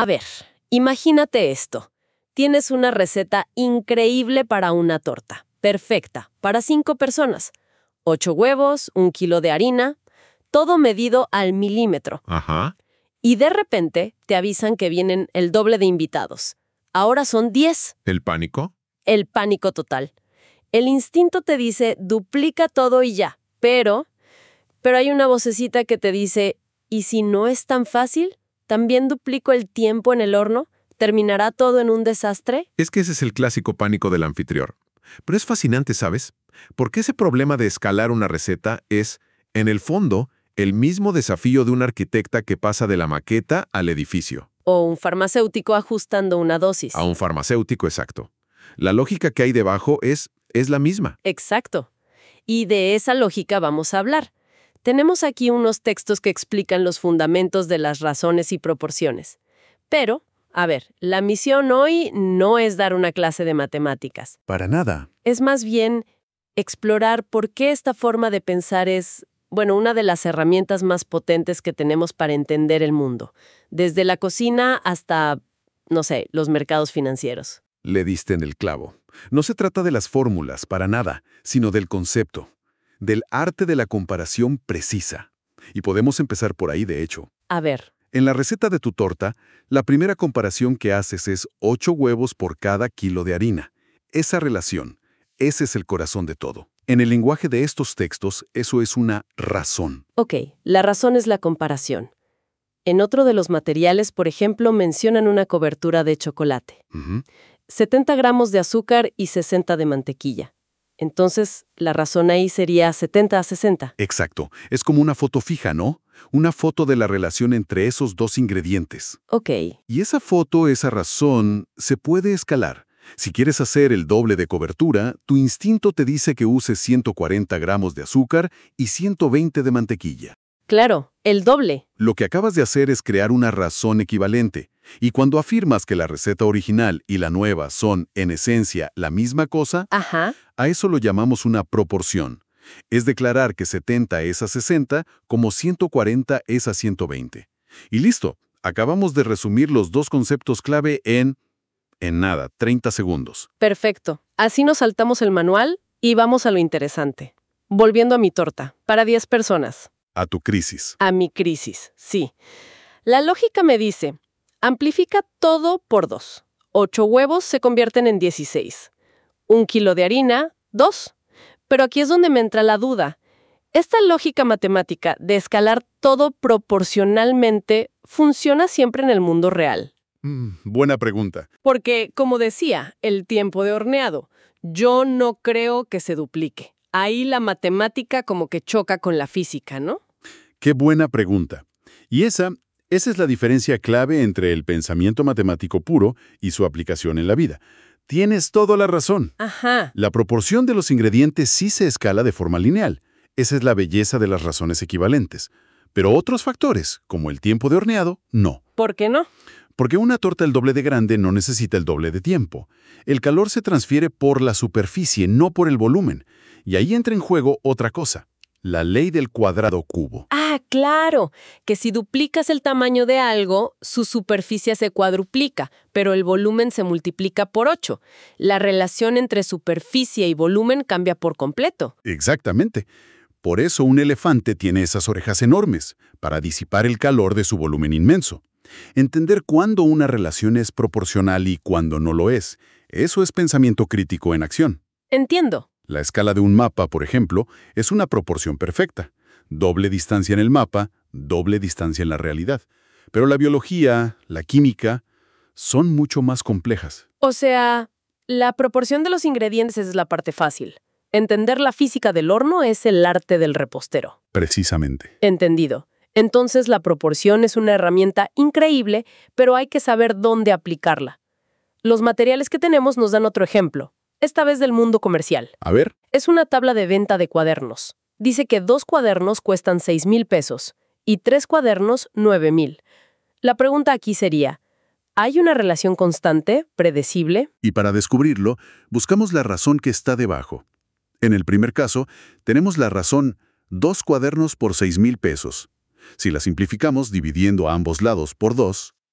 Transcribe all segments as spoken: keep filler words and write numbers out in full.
A ver, imagínate esto. Tienes una receta increíble para una torta. Perfecta, para cinco personas. Ocho huevos, un kilo de harina, todo medido al milímetro. Ajá. Y de repente te avisan que vienen el doble de invitados. Ahora son diez. ¿El pánico? El pánico total. El instinto te dice, duplica todo y ya. Pero, pero hay una vocecita que te dice, ¿y si no es tan fácil? ¿También duplico el tiempo en el horno? ¿Terminará todo en un desastre? Es que ese es el clásico pánico del anfitrión. Pero es fascinante, ¿sabes? Porque ese problema de escalar una receta es, en el fondo, el mismo desafío de un arquitecta que pasa de la maqueta al edificio. O un farmacéutico ajustando una dosis. A un farmacéutico, exacto. La lógica que hay debajo es, es la misma. Exacto. Y de esa lógica vamos a hablar. Tenemos aquí unos textos que explican los fundamentos de las razones y proporciones. Pero, a ver, la misión hoy no es dar una clase de matemáticas. Para nada. Es más bien explorar por qué esta forma de pensar es, bueno, una de las herramientas más potentes que tenemos para entender el mundo. Desde la cocina hasta, no sé, los mercados financieros. Le diste en el clavo. No se trata de las fórmulas, para nada, sino del concepto, del arte de la comparación precisa. Y podemos empezar por ahí, de hecho. A ver. En la receta de tu torta, la primera comparación que haces es ocho huevos por cada kilo de harina. Esa relación, ese es el corazón de todo. En el lenguaje de estos textos, eso es una razón. Ok, la razón es la comparación. En otro de los materiales, por ejemplo, mencionan una cobertura de chocolate. Uh-huh. setenta gramos de azúcar y sesenta de mantequilla. Entonces, la razón ahí sería setenta a sesenta. Exacto. Es como una foto fija, ¿no? Una foto de la relación entre esos dos ingredientes. Ok. Y esa foto, esa razón, se puede escalar. Si quieres hacer el doble de cobertura, tu instinto te dice que uses ciento cuarenta gramos de azúcar y ciento veinte de mantequilla. Claro, el doble. Lo que acabas de hacer es crear una razón equivalente. Y cuando afirmas que la receta original y la nueva son, en esencia, la misma cosa, Ajá. a eso lo llamamos una proporción. Es declarar que setenta es a sesenta como ciento cuarenta es a ciento veinte. Y listo, acabamos de resumir los dos conceptos clave en, en nada, treinta segundos. Perfecto. Así nos saltamos el manual y vamos a lo interesante. Volviendo a mi torta, para diez personas. A tu crisis. A mi crisis, sí. La lógica me dice, amplifica todo por dos. Ocho huevos se convierten en dieciséis. Un kilo de harina, dos. Pero aquí es donde me entra la duda. ¿Esta lógica matemática de escalar todo proporcionalmente funciona siempre en el mundo real? Mm, buena pregunta. Porque, como decía, el tiempo de horneado, yo no creo que se duplique. Ahí la matemática como que choca con la física, ¿no? Qué buena pregunta. Y esa, esa es la diferencia clave entre el pensamiento matemático puro y su aplicación en la vida. Tienes toda la razón. Ajá. La proporción de los ingredientes sí se escala de forma lineal. Esa es la belleza de las razones equivalentes. Pero otros factores, como el tiempo de horneado, no. ¿Por qué no? Porque una torta el doble de grande no necesita el doble de tiempo. El calor se transfiere por la superficie, no por el volumen. Y ahí entra en juego otra cosa, la ley del cuadrado cubo. Ah, claro, que si duplicas el tamaño de algo, su superficie se cuadruplica, pero el volumen se multiplica por ocho. La relación entre superficie y volumen cambia por completo. Exactamente. Por eso un elefante tiene esas orejas enormes, para disipar el calor de su volumen inmenso. Entender cuándo una relación es proporcional y cuándo no lo es, eso es pensamiento crítico en acción. Entiendo. La escala de un mapa, por ejemplo, es una proporción perfecta. Doble distancia en el mapa, doble distancia en la realidad. Pero la biología, la química, son mucho más complejas. O sea, la proporción de los ingredientes es la parte fácil. Entender la física del horno es el arte del repostero. Precisamente. Entendido. Entonces la proporción es una herramienta increíble, pero hay que saber dónde aplicarla. Los materiales que tenemos nos dan otro ejemplo. Esta vez del mundo comercial. A ver. Es una tabla de venta de cuadernos. Dice que dos cuadernos cuestan seis mil pesos y tres cuadernos nueve mil. La pregunta aquí sería, ¿hay una relación constante, predecible? Y para descubrirlo, buscamos la razón que está debajo. En el primer caso, tenemos la razón dos cuadernos por seis mil pesos. Si la simplificamos dividiendo a ambos lados por dos...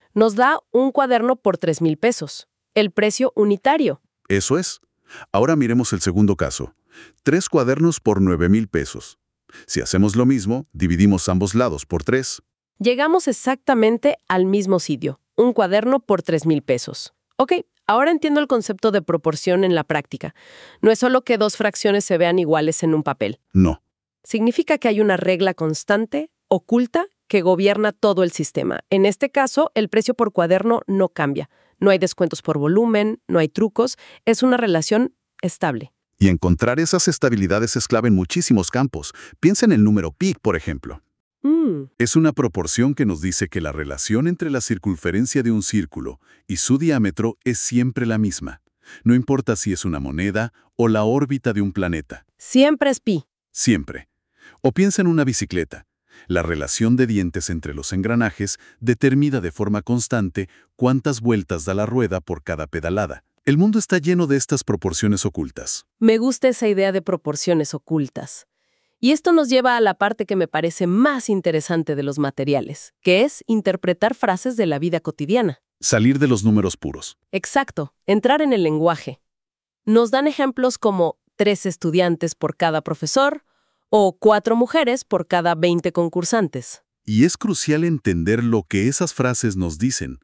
Nos da un cuaderno por tres mil pesos. El precio unitario. Eso es. Ahora miremos el segundo caso. Tres cuadernos por nueve mil pesos. Si hacemos lo mismo, dividimos ambos lados por tres. Llegamos exactamente al mismo sitio. Un cuaderno por tres mil pesos. Ok, ahora entiendo el concepto de proporción en la práctica. No es solo que dos fracciones se vean iguales en un papel. No. Significa que hay una regla constante, oculta, que gobierna todo el sistema. En este caso, el precio por cuaderno no cambia. No hay descuentos por volumen, no hay trucos. Es una relación estable. Y encontrar esas estabilidades es clave en muchísimos campos. Piensa en el número pi, por ejemplo. Mm. Es una proporción que nos dice que la relación entre la circunferencia de un círculo y su diámetro es siempre la misma. No importa si es una moneda o la órbita de un planeta. Siempre es pi. Siempre. O piensa en una bicicleta. La relación de dientes entre los engranajes determina de forma constante cuántas vueltas da la rueda por cada pedalada. El mundo está lleno de estas proporciones ocultas. Me gusta esa idea de proporciones ocultas. Y esto nos lleva a la parte que me parece más interesante de los materiales, que es interpretar frases de la vida cotidiana. Salir de los números puros. Exacto, entrar en el lenguaje. Nos dan ejemplos como tres estudiantes por cada profesor o cuatro mujeres por cada veinte concursantes. Y es crucial entender lo que esas frases nos dicen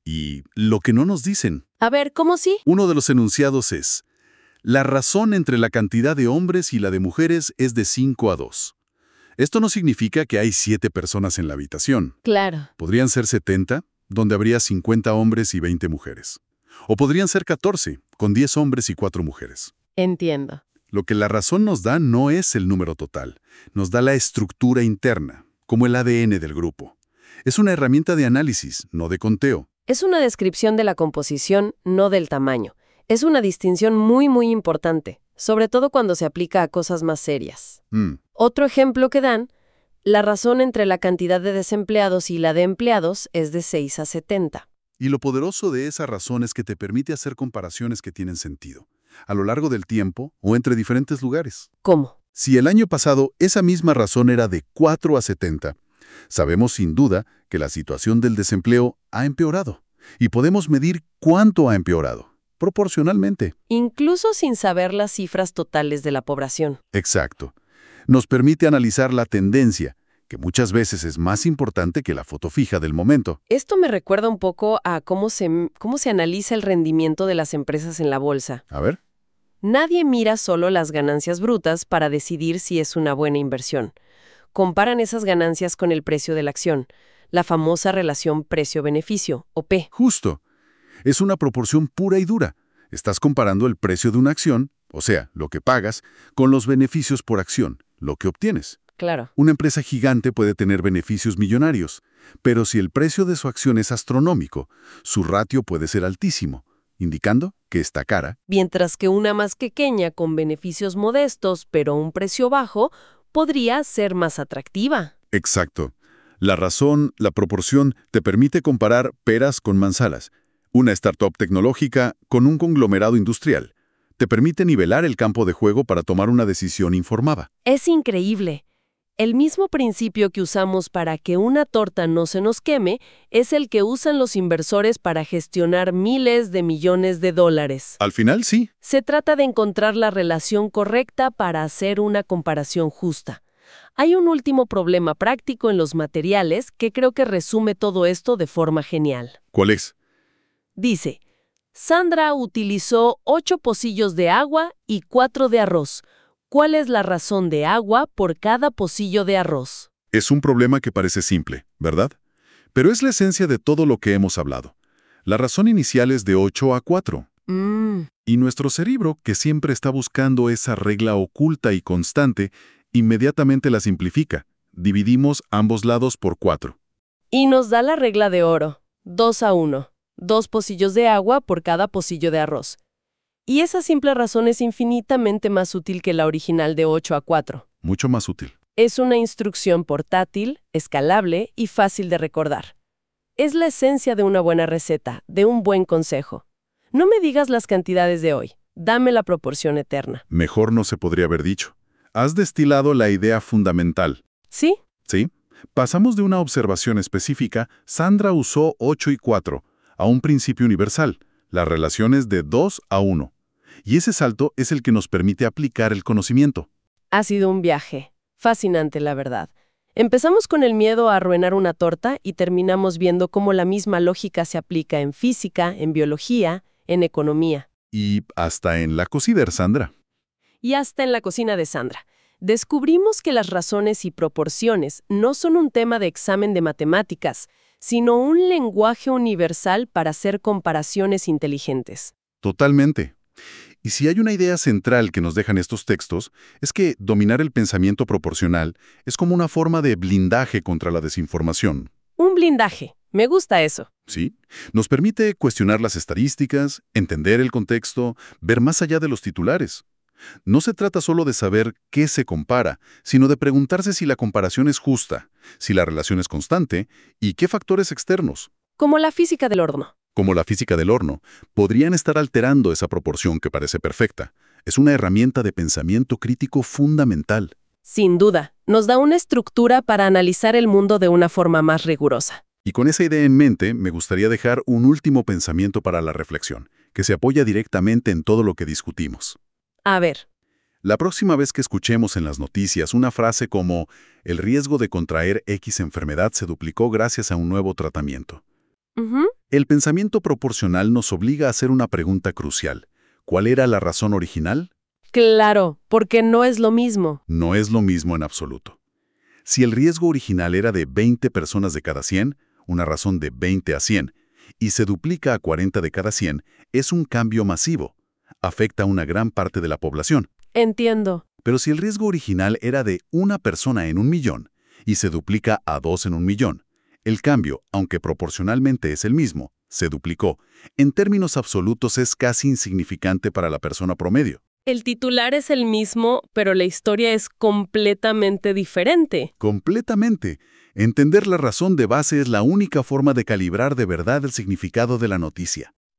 y lo que no nos dicen. A ver, ¿cómo sí? Uno de los enunciados es: la razón entre la cantidad de hombres y la de mujeres es de cinco a dos. Esto no significa que hay siete personas en la habitación. Claro. Podrían ser setenta, donde habría cincuenta hombres y veinte mujeres. O podrían ser catorce, con diez hombres y cuatro mujeres. Entiendo. Lo que la razón nos da no es el número total, nos da la estructura interna, como el A D N del grupo. Es una herramienta de análisis, no de conteo. Es una descripción de la composición, no del tamaño. Es una distinción muy, muy importante, sobre todo cuando se aplica a cosas más serias. Mm. Otro ejemplo que dan, la razón entre la cantidad de desempleados y la de empleados es de seis a setenta. Y lo poderoso de esa razón es que te permite hacer comparaciones que tienen sentido, a lo largo del tiempo o entre diferentes lugares. ¿Cómo? Si el año pasado esa misma razón era de cuatro a setenta, sabemos sin duda que la situación del desempleo ha empeorado. Y podemos medir cuánto ha empeorado, proporcionalmente. Incluso sin saber las cifras totales de la población. Exacto. Nos permite analizar la tendencia, que muchas veces es más importante que la foto fija del momento. Esto me recuerda un poco a cómo se, cómo se analiza el rendimiento de las empresas en la bolsa. A ver. Nadie mira solo las ganancias brutas para decidir si es una buena inversión. Comparan esas ganancias con el precio de la acción, la famosa relación precio-beneficio, o P. Justo. Es una proporción pura y dura. Estás comparando el precio de una acción, o sea, lo que pagas, con los beneficios por acción, lo que obtienes. Claro. Una empresa gigante puede tener beneficios millonarios, pero si el precio de su acción es astronómico, su ratio puede ser altísimo, indicando que está cara. Mientras que una más pequeña con beneficios modestos, pero un precio bajo, podría ser más atractiva. Exacto. La razón, la proporción, te permite comparar peras con manzanas, una startup tecnológica con un conglomerado industrial. Te permite nivelar el campo de juego para tomar una decisión informada. Es increíble. El mismo principio que usamos para que una torta no se nos queme es el que usan los inversores para gestionar miles de millones de dólares. Al final, sí. Se trata de encontrar la relación correcta para hacer una comparación justa. Hay un último problema práctico en los materiales que creo que resume todo esto de forma genial. ¿Cuál es? Dice, Sandra utilizó ocho pocillos de agua y cuatro de arroz. ¿Cuál es la razón de agua por cada pocillo de arroz? Es un problema que parece simple, ¿verdad? Pero es la esencia de todo lo que hemos hablado. La razón inicial es de ocho a cuatro. Mm. Y nuestro cerebro, que siempre está buscando esa regla oculta y constante, inmediatamente la simplifica. Dividimos ambos lados por cuatro. Y nos da la regla de oro, dos a uno. Dos pocillos de agua por cada pocillo de arroz. Y esa simple razón es infinitamente más útil que la original de ocho a cuatro. Mucho más útil. Es una instrucción portátil, escalable y fácil de recordar. Es la esencia de una buena receta, de un buen consejo. No me digas las cantidades de hoy, dame la proporción eterna. Mejor no se podría haber dicho. Has destilado la idea fundamental. ¿Sí? ¿Sí? Pasamos de una observación específica, Sandra usó ocho y cuatro, a un principio universal, las relaciones de dos a uno. Y ese salto es el que nos permite aplicar el conocimiento. Ha sido un viaje. Fascinante, la verdad. Empezamos con el miedo a arruinar una torta y terminamos viendo cómo la misma lógica se aplica en física, en biología, en economía. Y hasta en la cocina, Sandra. Y hasta en la cocina de Sandra. Descubrimos que las razones y proporciones no son un tema de examen de matemáticas, sino un lenguaje universal para hacer comparaciones inteligentes. Totalmente. Y si hay una idea central que nos dejan estos textos, es que dominar el pensamiento proporcional es como una forma de blindaje contra la desinformación. Un blindaje. Me gusta eso. ¿Sí? Nos permite cuestionar las estadísticas, entender el contexto, ver más allá de los titulares. No se trata solo de saber qué se compara, sino de preguntarse si la comparación es justa, si la relación es constante y qué factores externos, Como la física del horno. como la física del horno, podrían estar alterando esa proporción que parece perfecta. Es una herramienta de pensamiento crítico fundamental. Sin duda, nos da una estructura para analizar el mundo de una forma más rigurosa. Y con esa idea en mente, me gustaría dejar un último pensamiento para la reflexión, que se apoya directamente en todo lo que discutimos. A ver, La próxima vez que escuchemos en las noticias una frase como «el riesgo de contraer X enfermedad se duplicó gracias a un nuevo tratamiento». ujú, El pensamiento proporcional nos obliga a hacer una pregunta crucial. ¿Cuál era la razón original? claro, porque no es lo mismo. No es lo mismo en absoluto. Si el riesgo original era de veinte personas de cada cien, una razón de veinte a cien, y se duplica a cuarenta de cada cien, es un cambio masivo. Afecta a una gran parte de la población. Entiendo. Pero si el riesgo original era de una persona en un millón y se duplica a dos en un millón, el cambio, aunque proporcionalmente es el mismo, se duplicó. En términos absolutos es casi insignificante para la persona promedio. El titular es el mismo, pero la historia es completamente diferente. Completamente. Entender la razón de base es la única forma de calibrar de verdad el significado de la noticia.